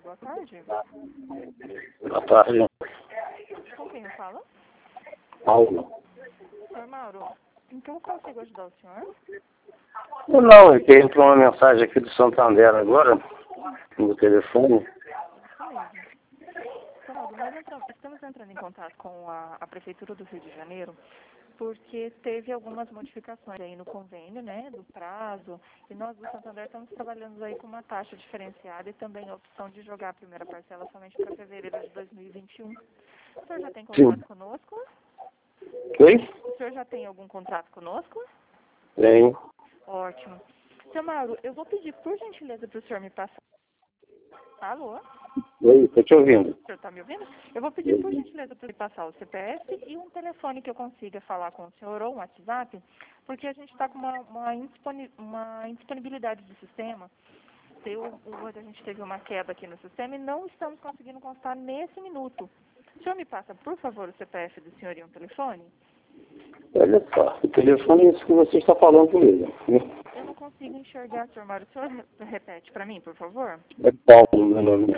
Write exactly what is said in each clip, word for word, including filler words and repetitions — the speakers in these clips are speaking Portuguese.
boa tarde. Boa tarde. Com quem eu falo? Paulo. Senhor Mauro, então eu consigo ajudar o senhor? Não, eu tenho uma mensagem aqui do Santander agora, no telefone. Isso mesmo. Senhor Mauro, nós entramos, estamos entrando em contato com a, a Prefeitura do Rio de Janeiro, porque teve algumas modificações aí no convênio, né, do prazo, e nós do Santander estamos trabalhando aí com uma taxa diferenciada e também a opção de jogar a primeira parcela somente para fevereiro de dois mil e vinte e um. O senhor já tem contrato Sim. conosco? Oi? O senhor já tem algum contrato conosco? Tem. Ótimo. Seu Mauro, eu vou pedir por gentileza para o senhor me passar. Alô? Oi, estou te ouvindo. O senhor está me ouvindo? Eu vou pedir por gentileza para ele passar o C P F e um telefone que eu consiga falar com o senhor ou um WhatsApp, porque a gente está com uma, uma, indisponi uma indisponibilidade do sistema. Deu, hoje a gente teve uma queda aqui no sistema e não estamos conseguindo constar nesse minuto. O senhor me passa, por favor, o C P F do senhor e um telefone? Olha só, o telefone é isso que você está falando comigo. Né? Eu não consigo enxergar, senhor Mauro. O senhor re- repete para mim, por favor? É Paulo, meu nome.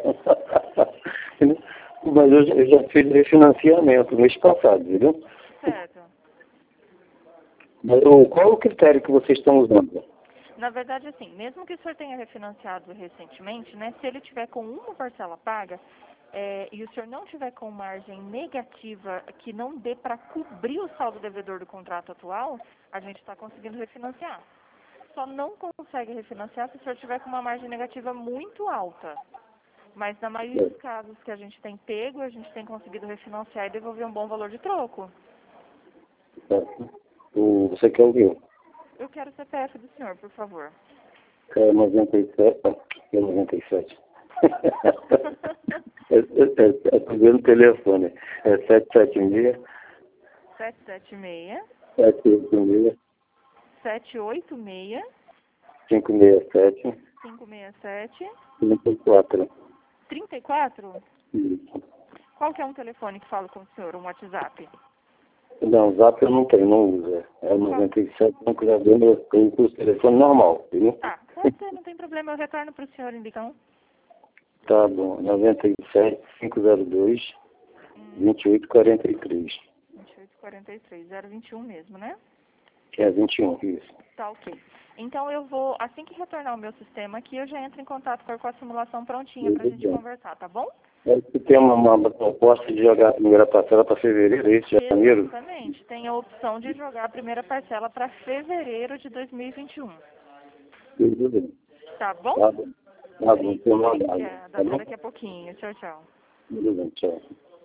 Mas eu, já- eu já fiz refinanciamento mês passado, viu? Certo. Mas o- qual o critério que vocês estão usando? Na verdade, assim, mesmo que o senhor tenha refinanciado recentemente, né, se ele tiver com uma parcela paga é, e o senhor não tiver com margem negativa que não dê para cobrir o saldo devedor do contrato atual, a gente está conseguindo refinanciar. Só não consegue refinanciar se o senhor tiver com uma margem negativa muito alta. Mas na maioria dos casos que a gente tem pego, a gente tem conseguido refinanciar e devolver um bom valor de troco. O, você quer ouvir? Eu quero o C P F do senhor, por favor. É noventa e sete. É noventa e sete. É, é, é, é, tô vendo o telefone. É sete sete seis, sete sete seis, sete oito seis, sete oito seis, cinco seis sete, cinco seis sete, cinco quatro. trinta e quatro? Isso. Qual que é um telefone que falo com o senhor? Um WhatsApp? Não, zap eu não tenho, não uso. É noventa e sete, não cuidado, eu tenho o telefone normal, viu? Tá, pode ser, não tem problema, eu retorno para o senhor, então. Tá bom, noventa e sete, cinco zero dois, vinte e oito quarenta e três. vinte e oito quarenta e três, zero vinte e um mesmo, né? É vinte e um, isso. Tá, ok. Então eu vou, assim que retornar o meu sistema aqui, eu já entro em contato com a com a simulação prontinha pra gente conversar, tá bom? É que tem uma, uma proposta de jogar a primeira parcela para fevereiro, esse janeiro. Exatamente. Tem a opção de jogar a primeira parcela para fevereiro de dois mil e vinte e um. Tudo bem. Tá bom? Tá bom. Tá bom, tem uma olhada. Obrigada. Tá bom? Até daqui a pouquinho. Tchau, tchau. Tudo bem, tchau.